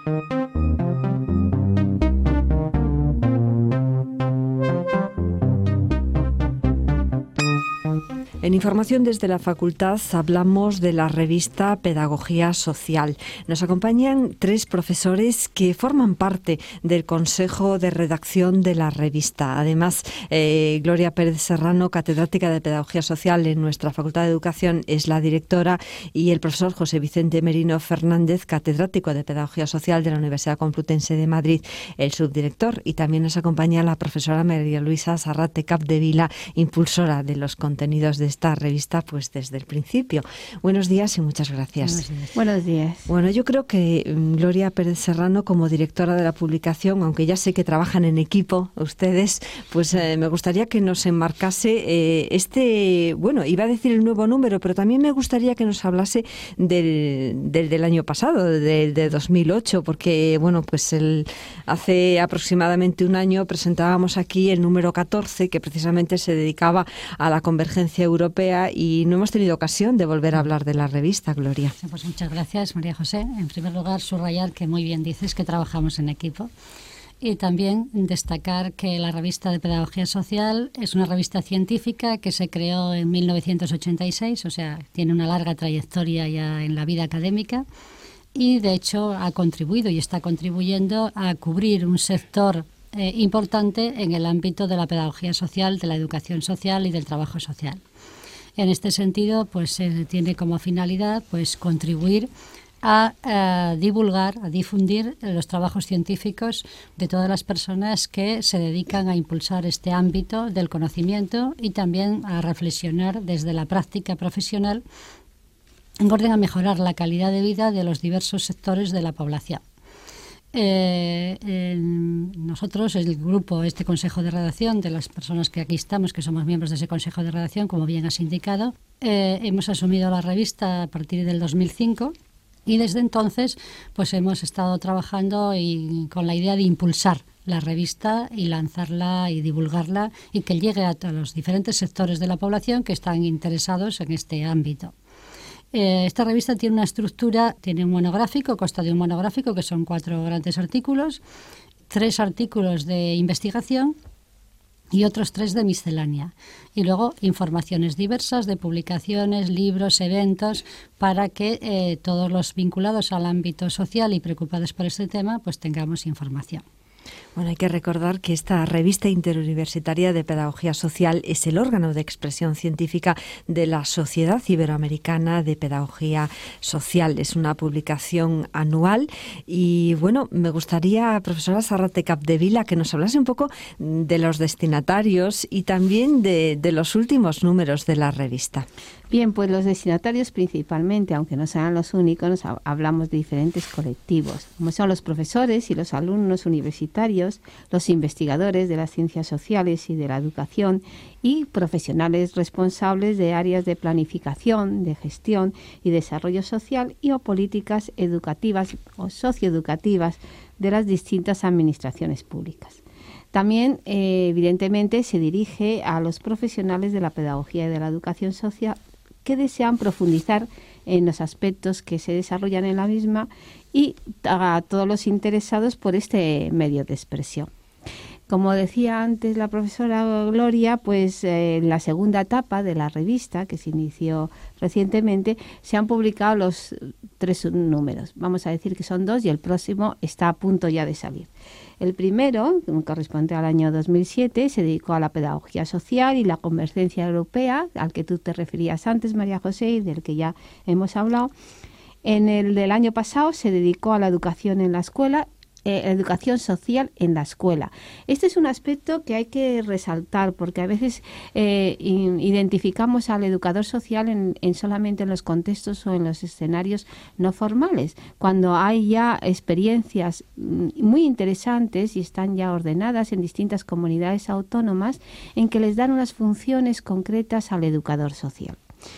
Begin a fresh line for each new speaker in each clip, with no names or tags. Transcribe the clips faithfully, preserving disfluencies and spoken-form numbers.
En Información desde la Facultad hablamos de la revista Pedagogía Social. Nos acompañan tres profesores que forman parte del Consejo de Redacción de la revista. Además, eh, Gloria Pérez Serrano, catedrática de Pedagogía Social en nuestra Facultad de Educación, es la directora, y el profesor José Vicente Merino Fernández, catedrático de Pedagogía Social de la Universidad Complutense de Madrid, el subdirector. Y también nos acompaña la profesora María Luisa Sarrate Capdevila, impulsora de los contenidos de esta revista pues desde el principio. Buenos días y muchas gracias.
Buenos días. Buenos días.
Bueno, yo creo que Gloria Pérez Serrano, como directora de la publicación, aunque ya sé que trabajan en equipo ustedes, pues eh, me gustaría que nos enmarcase eh, este, bueno, iba a decir el nuevo número, pero también me gustaría que nos hablase del, del, del año pasado, del de dos mil ocho, porque bueno, pues el, hace aproximadamente un año presentábamos aquí el número catorce, que precisamente se dedicaba a la convergencia europea, y no hemos tenido ocasión de volver a hablar de la revista, Gloria.
Pues muchas gracias, María José. En primer lugar, subrayar que muy bien dices que trabajamos en equipo, y también destacar que la revista de Pedagogía Social es una revista científica que se creó en mil novecientos ochenta y seis, o sea, tiene una larga trayectoria ya en la vida académica, y de hecho ha contribuido y está contribuyendo a cubrir un sector eh, importante en el ámbito de la pedagogía social, de la educación social y del trabajo social. En este sentido, pues eh, tiene como finalidad pues contribuir a, a divulgar, a difundir los trabajos científicos de todas las personas que se dedican a impulsar este ámbito del conocimiento, y también a reflexionar desde la práctica profesional en orden a mejorar la calidad de vida de los diversos sectores de la población. Eh, eh, nosotros, el grupo, este consejo de redacción, de las personas que aquí estamos, que somos miembros de ese consejo de redacción, como bien has indicado, eh, hemos asumido la revista a partir del dos mil cinco, y desde entonces pues hemos estado trabajando y con la idea de impulsar la revista y lanzarla y divulgarla, y que llegue a todos los diferentes sectores de la población que están interesados en este ámbito. Esta revista tiene una estructura, tiene un monográfico, consta de un monográfico que son cuatro grandes artículos, tres artículos de investigación y otros tres de miscelánea. Y luego informaciones diversas de publicaciones, libros, eventos, para que eh, todos los vinculados al ámbito social y preocupados por este tema pues tengamos información.
Bueno, hay que recordar que esta revista interuniversitaria de Pedagogía Social es el órgano de expresión científica de la Sociedad Iberoamericana de Pedagogía Social. Es una publicación anual y, bueno, me gustaría, profesora Sarrate Capdevila, que nos hablase un poco de los destinatarios y también de, de los últimos números de la revista.
Bien, pues los destinatarios principalmente, aunque no sean los únicos, nos hablamos de diferentes colectivos, como son los profesores y los alumnos universitarios, los investigadores de las ciencias sociales y de la educación, y profesionales responsables de áreas de planificación, de gestión y desarrollo social, y o políticas educativas o socioeducativas de las distintas administraciones públicas. También, eh, evidentemente, se dirige a los profesionales de la pedagogía y de la educación social que desean profundizar en los aspectos que se desarrollan en la misma, y a todos los interesados por este medio de expresión. Como decía antes la profesora Gloria, pues eh, en la segunda etapa de la revista, que se inició recientemente, se han publicado los tres números. Vamos a decir que son dos, y el próximo está a punto ya de salir. El primero, que corresponde al año dos mil siete, se dedicó a la pedagogía social y la convergencia europea, al que tú te referías antes, María José, y del que ya hemos hablado. En el del año pasado se dedicó a la educación en la escuela, eh, educación social en la escuela. Este es un aspecto que hay que resaltar, porque a veces eh, in, identificamos al educador social en, en solamente en los contextos o en los escenarios no formales, cuando hay ya experiencias muy interesantes y están ya ordenadas en distintas comunidades autónomas en que les dan unas funciones concretas al educador social.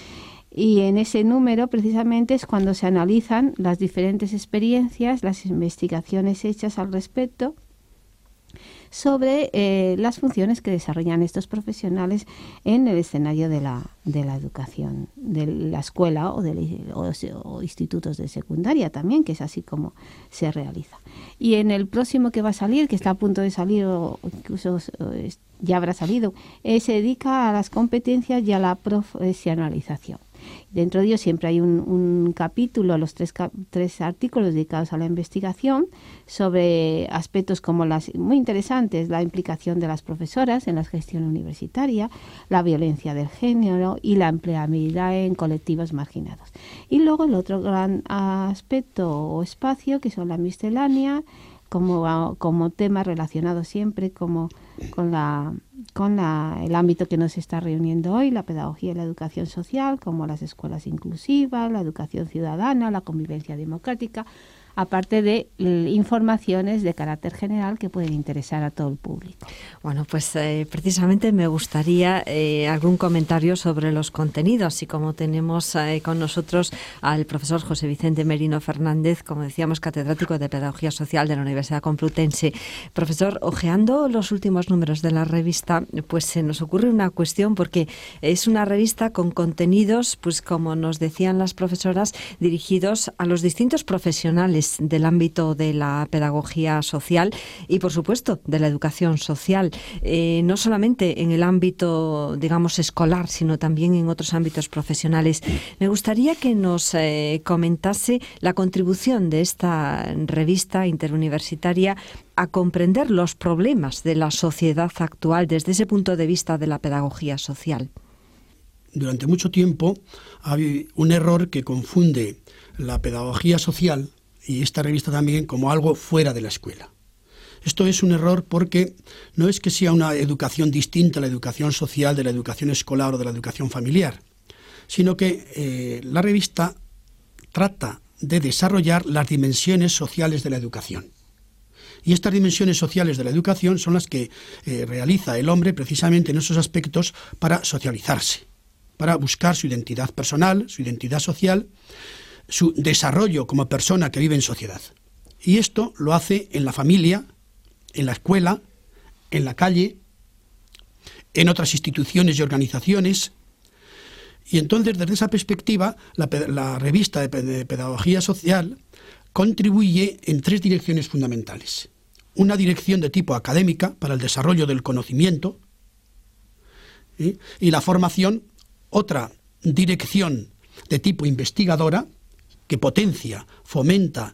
Y en ese número precisamente es cuando se analizan las diferentes experiencias, las investigaciones hechas al respecto, sobre eh, las funciones que desarrollan estos profesionales en el escenario de la, de la educación, de la escuela o, de, o, o institutos de secundaria también, que es así como se realiza. Y en el próximo que va a salir, que está a punto de salir o incluso ya habrá salido, eh, se dedica a las competencias y a la profesionalización. Dentro de ello siempre hay un, un capítulo, los tres, tres artículos dedicados a la investigación sobre aspectos como las muy interesantes, la implicación de las profesoras en la gestión universitaria, la violencia del género y la empleabilidad en colectivos marginados. Y luego el otro gran aspecto o espacio que son la miscelánea, como, como tema relacionado siempre como con la con la, el ámbito que nos está reuniendo hoy, la pedagogía y la educación social, como las escuelas inclusivas, la educación ciudadana, la convivencia democrática, aparte de eh, informaciones de carácter general que pueden interesar a todo el público.
Bueno, pues eh, precisamente me gustaría eh, algún comentario sobre los contenidos, y como tenemos eh, con nosotros al profesor José Vicente Merino Fernández, como decíamos, catedrático de Pedagogía Social de la Universidad Complutense. Profesor, hojeando los últimos números de la revista, pues se nos ocurre una cuestión, porque es una revista con contenidos, pues como nos decían las profesoras, dirigidos a los distintos profesionales del ámbito de la pedagogía social y, por supuesto, de la educación social, eh, no solamente en el ámbito, digamos, escolar, sino también en otros ámbitos profesionales. Me gustaría que nos eh, comentase la contribución de esta revista interuniversitaria a comprender los problemas de la sociedad actual desde ese punto de vista de la pedagogía social.
Durante mucho tiempo hay un error que confunde la pedagogía social y esta revista también como algo fuera de la escuela. Esto es un error porque no es que sea una educación distinta a la educación social de la educación escolar o de la educación familiar, sino que eh, la revista trata de desarrollar las dimensiones sociales de la educación. Y estas dimensiones sociales de la educación son las que eh, realiza el hombre precisamente en esos aspectos para socializarse, para buscar su identidad personal, su identidad social, su desarrollo como persona que vive en sociedad. Y esto lo hace en la familia, en la escuela, en la calle, en otras instituciones y organizaciones. Y entonces, desde esa perspectiva, la, la revista de, de Pedagogía Social contribuye en tres direcciones fundamentales. Una dirección de tipo académica para el desarrollo del conocimiento, ¿sí?, y la formación. Otra dirección de tipo investigadora, que potencia, fomenta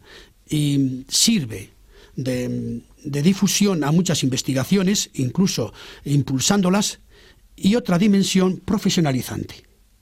y sirve de, de difusión a muchas investigaciones, incluso impulsándolas, y otra dimensión profesionalizante,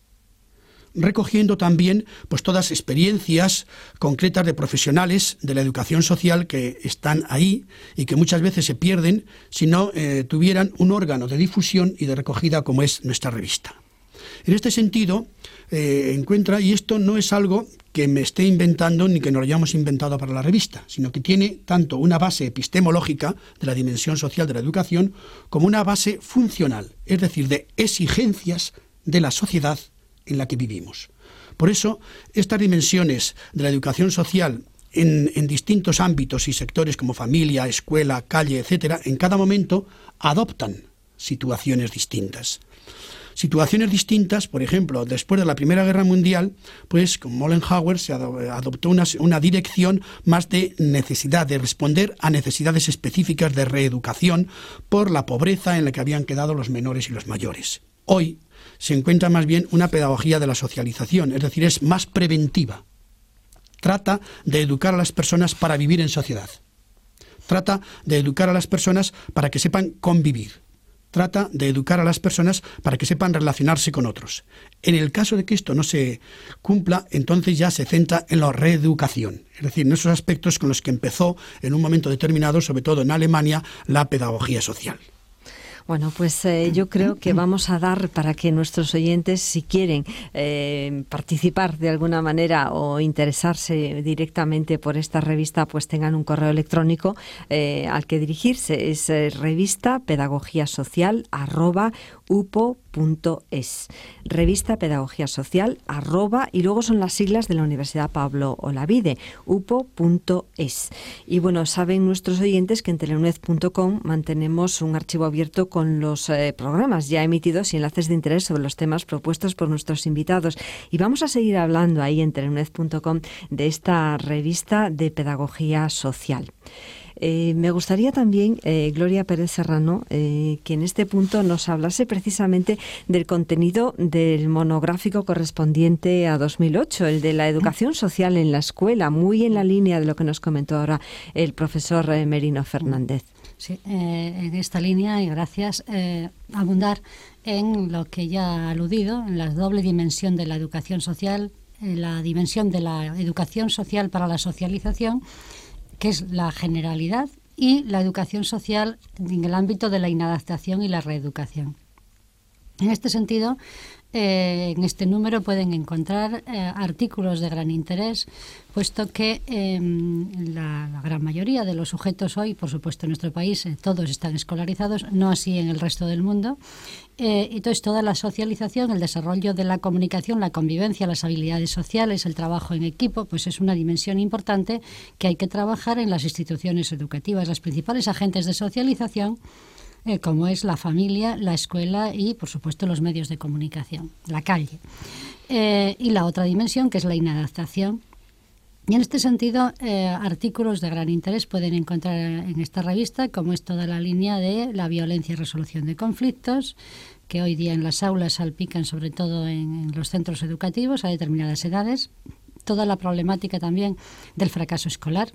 recogiendo también pues todas experiencias concretas de profesionales de la educación social que están ahí y que muchas veces se pierden si no eh, tuvieran un órgano de difusión y de recogida como es nuestra revista. En este sentido, eh, encuentra, y esto no es algo que me esté inventando ni que nos lo hayamos inventado para la revista, sino que tiene tanto una base epistemológica de la dimensión social de la educación como una base funcional, es decir, de exigencias de la sociedad en la que vivimos. Por eso, estas dimensiones de la educación social en, en distintos ámbitos y sectores como familia, escuela, calle, etcétera, en cada momento adoptan situaciones distintas. Situaciones distintas, por ejemplo, después de la Primera Guerra Mundial, pues con Mollenhauer se adoptó una, una dirección más de necesidad, de responder a necesidades específicas de reeducación por la pobreza en la que habían quedado los menores y los mayores. Hoy se encuentra más bien una pedagogía de la socialización, es decir, es más preventiva. Trata de educar a las personas para vivir en sociedad. Trata de educar a las personas para que sepan convivir. Trata de educar a las personas para que sepan relacionarse con otros. En el caso de que esto no se cumpla, entonces ya se centra en la reeducación, es decir, en esos aspectos con los que empezó en un momento determinado, sobre todo en Alemania, la pedagogía social.
Bueno, pues eh, yo creo que vamos a dar para que nuestros oyentes, si quieren eh, participar de alguna manera o interesarse directamente por esta revista, pues tengan un correo electrónico eh, al que dirigirse. Es eh, revista pedagogía social arroba upo punto es. Revista Pedagogía Social, arroba, y luego son las siglas de la Universidad Pablo Olavide, upo punto es. Y bueno, saben nuestros oyentes que en teleuned punto com mantenemos un archivo abierto con los eh, programas ya emitidos y enlaces de interés sobre los temas propuestos por nuestros invitados. Y vamos a seguir hablando ahí en teleuned punto com de esta revista de pedagogía social. Eh, me gustaría también, eh, Gloria Pérez Serrano, eh, que en este punto nos hablase precisamente del contenido del monográfico correspondiente a dos mil ocho, el de la educación social en la escuela, muy en la línea de lo que nos comentó ahora el profesor eh, Merino Fernández.
Sí, eh, en esta línea, y gracias, eh, abundar en lo que ya ha aludido, en la doble dimensión de la educación social, en la dimensión de la educación social para la socialización, que es la generalidad, y la educación social en el ámbito de la inadaptación y la reeducación. En este sentido, eh, en este número pueden encontrar eh, artículos de gran interés, puesto que eh, la, la gran mayoría de los sujetos hoy, por supuesto en nuestro país, eh, todos están escolarizados, no así en el resto del mundo. Eh, entonces, toda la socialización, el desarrollo de la comunicación, la convivencia, las habilidades sociales, el trabajo en equipo, pues es una dimensión importante que hay que trabajar en las instituciones educativas. Las principales agentes de socialización, Eh, como es la familia, la escuela y, por supuesto, los medios de comunicación, la calle. Eh, y la otra dimensión, que es la inadaptación. Y en este sentido, eh, artículos de gran interés pueden encontrar en esta revista, como es toda la línea de la violencia y resolución de conflictos, que hoy día en las aulas salpican sobre todo en, en los centros educativos a determinadas edades. Toda la problemática también del fracaso escolar,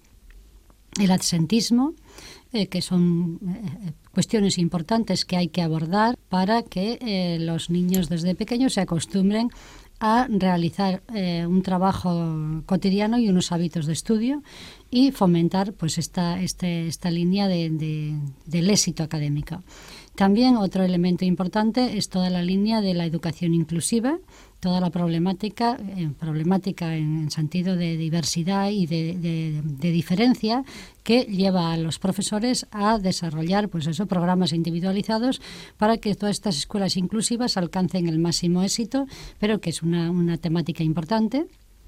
el absentismo, eh, que son eh, cuestiones importantes que hay que abordar para que eh, los niños desde pequeños se acostumbren a realizar eh, un trabajo cotidiano y unos hábitos de estudio y fomentar pues esta, este, esta línea de, de, del éxito académico. También otro elemento importante es toda la línea de la educación inclusiva, toda la problemática, eh, problemática en, en sentido de diversidad y de, de, de diferencia que lleva a los profesores a desarrollar pues eso, programas individualizados para que todas estas escuelas inclusivas alcancen el máximo éxito, pero que es una, una temática importante.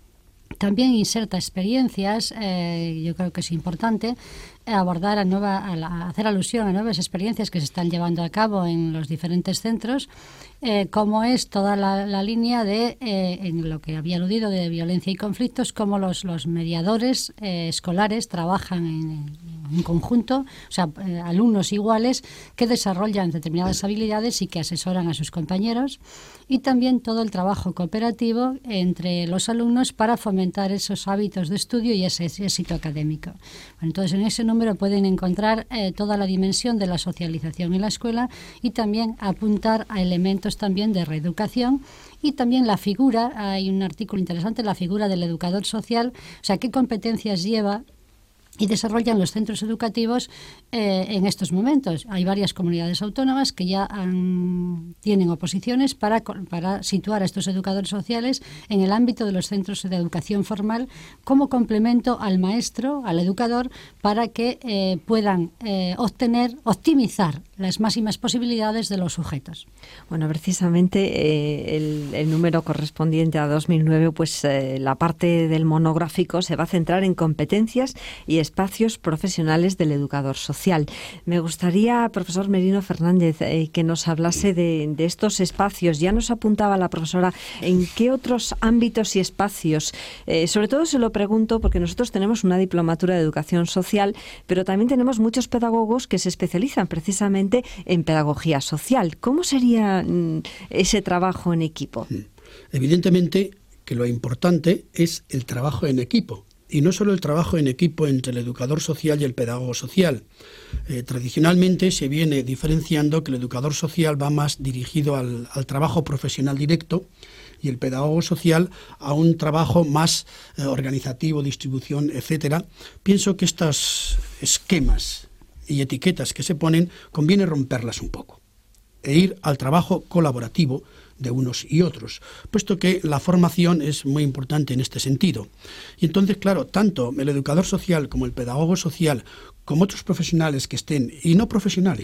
También inserta experiencias, eh, yo creo que es importante abordar a nueva, a la, hacer alusión a nuevas experiencias que se están llevando a cabo en los diferentes centros, eh, como es toda la, la línea de, eh, en lo que había aludido, de violencia y conflictos, cómo los, los mediadores eh, escolares trabajan en, en conjunto, o sea, eh, alumnos iguales que desarrollan determinadas habilidades y que asesoran a sus compañeros, y también todo el trabajo cooperativo entre los alumnos para fomentar esos hábitos de estudio y ese éxito académico. Bueno, entonces, en ese número pueden encontrar eh, toda la dimensión de la socialización en la escuela y también apuntar a elementos también de reeducación y también la figura, hay un artículo interesante, la figura del educador social, o sea, qué competencias lleva y desarrollan los centros educativos eh, en estos momentos. Hay varias comunidades autónomas que ya han, tienen oposiciones para, para situar a estos educadores sociales en el ámbito de los centros de educación formal como complemento al maestro, al educador, para que eh, puedan eh, obtener, optimizar las máximas posibilidades de los sujetos.
Bueno, precisamente eh, el, el número correspondiente a dos mil nueve, pues eh, la parte del monográfico se va a centrar en competencias y espacios profesionales del educador social. Me gustaría, profesor Merino Fernández, eh, que nos hablase de, de estos espacios. Ya nos apuntaba la profesora en qué otros ámbitos y espacios. Eh, sobre todo se lo pregunto porque nosotros tenemos una diplomatura de educación social, pero también tenemos muchos pedagogos que se especializan precisamente en pedagogía social. ¿Cómo sería mm, ese trabajo en equipo?
Evidentemente que lo importante es el trabajo en equipo. Y no solo el trabajo en equipo entre el educador social y el pedagogo social. Eh, tradicionalmente se viene diferenciando que el educador social va más dirigido al, al trabajo profesional directo y el pedagogo social a un trabajo más eh, organizativo, distribución, etcétera. Pienso que estos esquemas y etiquetas que se ponen conviene romperlas un poco e ir al trabajo colaborativo de unos y otros, puesto que la formación es muy importante en este sentido. Y entonces, claro, tanto el educador social como el pedagogo social, como otros profesionales que estén, y no profesionales,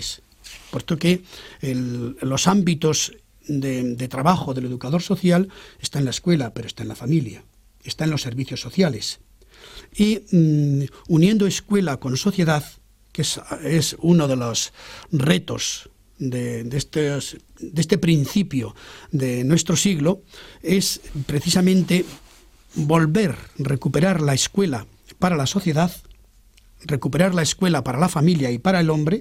puesto que el, los ámbitos de, de trabajo del educador social está en la escuela, pero está en la familia, está en los servicios sociales. Y mmm, uniendo escuela con sociedad, que es, es uno de los retos de, de, estos, de este principio de nuestro siglo, es precisamente volver, recuperar la escuela para la sociedad, recuperar la escuela para la familia y para el hombre,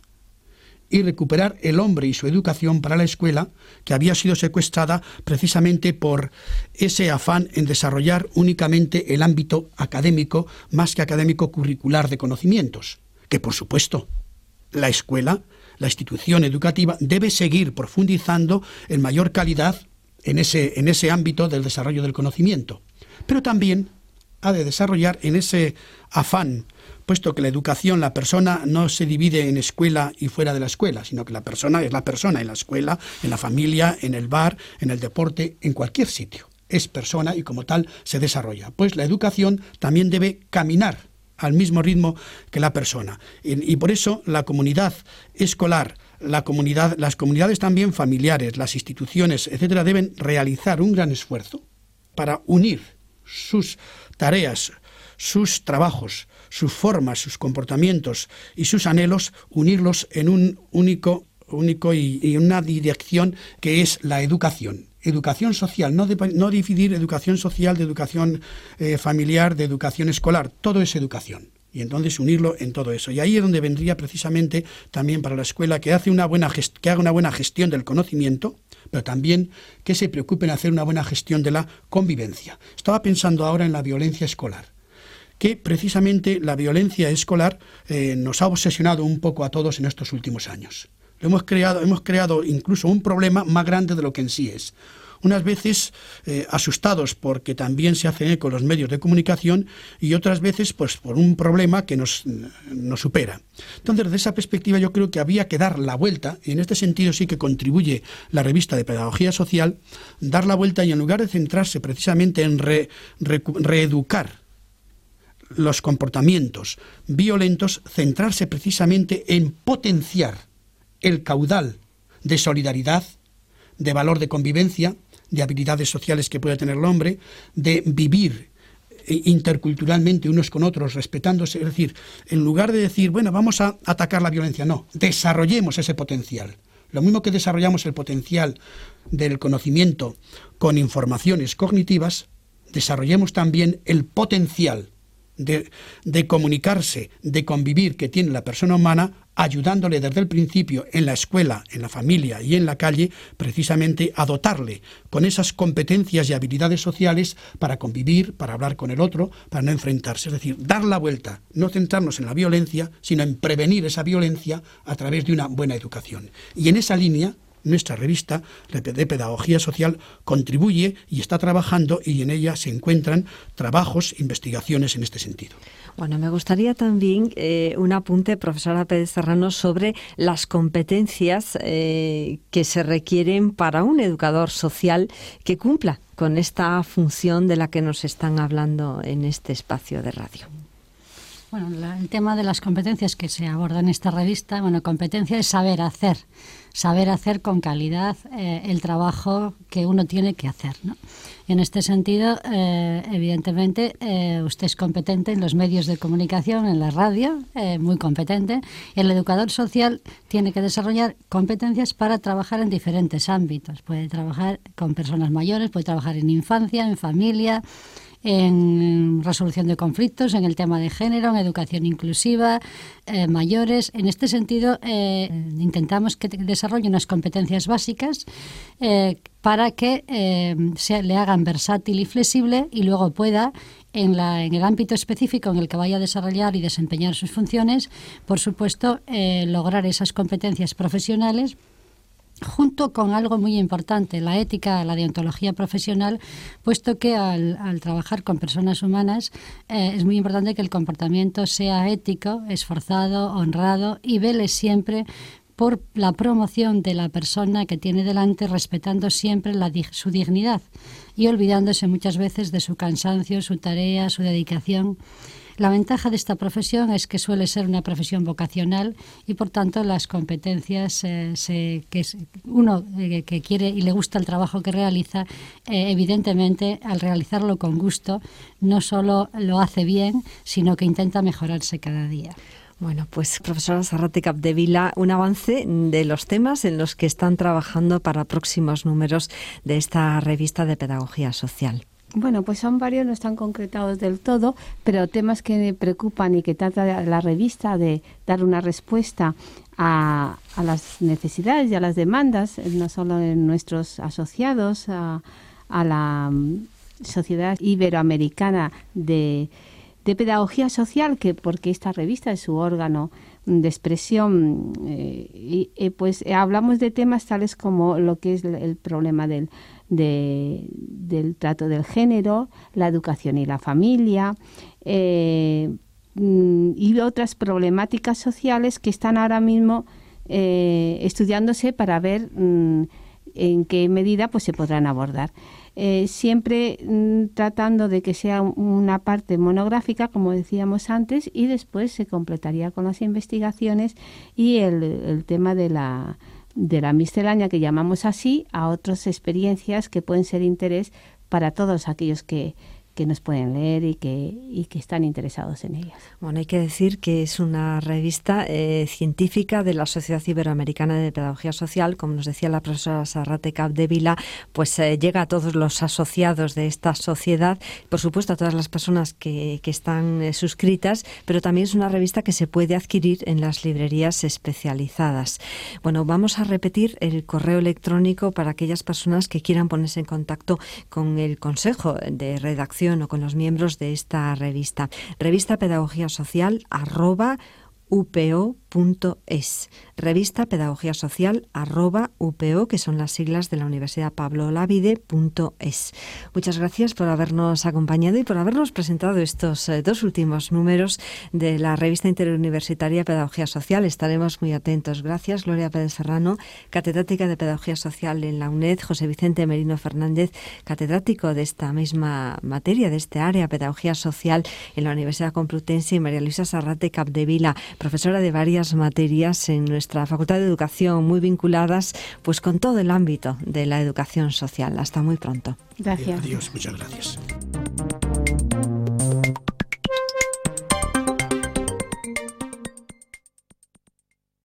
y recuperar el hombre y su educación para la escuela, que había sido secuestrada precisamente por ese afán en desarrollar únicamente el ámbito académico, más que académico curricular de conocimientos, que por supuesto la escuela, la institución educativa, debe seguir profundizando en mayor calidad en ese, en ese ámbito del desarrollo del conocimiento, pero también ha de desarrollar en ese afán, puesto que la educación, la persona no se divide en escuela y fuera de la escuela, sino que la persona es la persona en la escuela, en la familia, en el bar, en el deporte, en cualquier sitio. Es persona y como tal se desarrolla. Pues la educación también debe caminar al mismo ritmo que la persona. Y, y por eso la comunidad escolar, la comunidad, las comunidades también familiares, las instituciones, etcétera, deben realizar un gran esfuerzo para unir sus tareas, sus trabajos, sus formas, sus comportamientos y sus anhelos, unirlos en un único, único y, y una dirección que es la educación. Educación social, no, de, no dividir educación social de educación eh, familiar, de educación escolar, todo es educación. Y entonces unirlo en todo eso. Y ahí es donde vendría precisamente también para la escuela que, hace una buena gest- que haga una buena gestión del conocimiento, pero también que se preocupe en hacer una buena gestión de la convivencia. Estaba pensando ahora en la violencia escolar, que precisamente la violencia escolar eh, nos ha obsesionado un poco a todos en estos últimos años. Lo hemos creado, hemos creado incluso un problema más grande de lo que en sí es. Unas veces eh, asustados porque también se hacen eco los medios de comunicación y otras veces pues por un problema que nos, nos supera. Entonces, desde esa perspectiva yo creo que había que dar la vuelta, y en este sentido sí que contribuye la revista de Pedagogía Social, dar la vuelta y en lugar de centrarse precisamente en re, re, reeducar los comportamientos violentos, centrarse precisamente en potenciar el caudal de solidaridad, de valor de convivencia, de habilidades sociales que puede tener el hombre, de vivir interculturalmente unos con otros, respetándose. Es decir, en lugar de decir, bueno, vamos a atacar la violencia, no, desarrollemos ese potencial. Lo mismo que desarrollamos el potencial del conocimiento con informaciones cognitivas, desarrollemos también el potencial de, de comunicarse, de convivir que tiene la persona humana, ayudándole desde el principio en la escuela, en la familia y en la calle, precisamente a dotarle con esas competencias y habilidades sociales para convivir, para hablar con el otro, para no enfrentarse. Es decir, dar la vuelta, no centrarnos en la violencia, sino en prevenir esa violencia a través de una buena educación. Y en esa línea, nuestra revista de Pedagogía Social contribuye y está trabajando, y en ella se encuentran trabajos, investigaciones en este sentido.
Bueno, me gustaría también eh, un apunte, profesora Pérez Serrano, sobre las competencias eh, que se requieren para un educador social que cumpla con esta función de la que nos están hablando en este espacio de radio.
Bueno, la, el tema de las competencias que se aborda en esta revista, bueno, competencia es saber hacer, saber hacer con calidad eh, el trabajo que uno tiene que hacer, ¿no? Y en este sentido, eh, evidentemente, eh, usted es competente en los medios de comunicación, en la radio, eh, muy competente. El educador social tiene que desarrollar competencias para trabajar en diferentes ámbitos. Puede trabajar con personas mayores, puede trabajar en infancia, en familia, en resolución de conflictos, en el tema de género, en educación inclusiva, eh, mayores. En este sentido, eh, intentamos que desarrolle unas competencias básicas eh, para que eh, se le hagan versátil y flexible y luego pueda, en, la, en el ámbito específico en el que vaya a desarrollar y desempeñar sus funciones, por supuesto, eh, lograr esas competencias profesionales, junto con algo muy importante, la ética, la deontología profesional, puesto que al, al trabajar con personas humanas eh, es muy importante que el comportamiento sea ético, esforzado, honrado y vele siempre por la promoción de la persona que tiene delante, respetando siempre la, su dignidad y olvidándose muchas veces de su cansancio, su tarea, su dedicación. La ventaja de esta profesión es que suele ser una profesión vocacional y, por tanto, las competencias eh, se, que es uno eh, que quiere y le gusta el trabajo que realiza, eh, evidentemente, al realizarlo con gusto, no solo lo hace bien, sino que intenta mejorarse cada día.
Bueno, pues profesora Sarrate Capdevila, un avance de los temas en los que están trabajando para próximos números de esta revista de Pedagogía Social.
Bueno, pues son varios, no están concretados del todo, pero temas que preocupan y que trata la revista de dar una respuesta a, a las necesidades y a las demandas, no solo en nuestros asociados, a, a la Sociedad Iberoamericana de de Pedagogía Social, que porque esta revista es su órgano de expresión, eh, y, eh, pues eh, hablamos de temas tales como lo que es el, el problema del, de, del trato del género, la educación y la familia, eh, y otras problemáticas sociales que están ahora mismo eh, estudiándose para ver mm, en qué medida pues se podrán abordar. Eh, siempre mm, tratando de que sea una parte monográfica, como decíamos antes, y después se completaría con las investigaciones y el, el tema de la, de la miscelánea, que llamamos así, a otras experiencias que pueden ser de interés para todos aquellos que, que nos pueden leer y que, y que están interesados en ellas.
Bueno, hay que decir que es una revista eh, científica de la Sociedad Iberoamericana de Pedagogía Social, como nos decía la profesora Sarrate Capdevila, pues eh, llega a todos los asociados de esta sociedad, por supuesto a todas las personas que, que están eh, suscritas, pero también es una revista que se puede adquirir en las librerías especializadas. Bueno, vamos a repetir el correo electrónico para aquellas personas que quieran ponerse en contacto con el Consejo de Redacción o con los miembros de esta revista. Revista Pedagogía Social arroba upo punto es. Revista Pedagogía Social arroba upo, que son las siglas de la Universidad Pablo Olavide punto es. Muchas gracias por habernos acompañado y por habernos presentado estos eh, dos últimos números de la revista interuniversitaria Pedagogía Social. Estaremos muy atentos. Gracias, Gloria Pérez Serrano, catedrática de Pedagogía Social en la UNED, José Vicente Merino Fernández, catedrático de esta misma materia, de este área, Pedagogía Social en la Universidad Complutense, y María Luisa Sarrate Capdevila, profesora de varias materias en nuestra Facultad de Educación, muy vinculadas pues con todo el ámbito de la educación social. Hasta muy pronto.
Gracias.
Adiós, muchas gracias.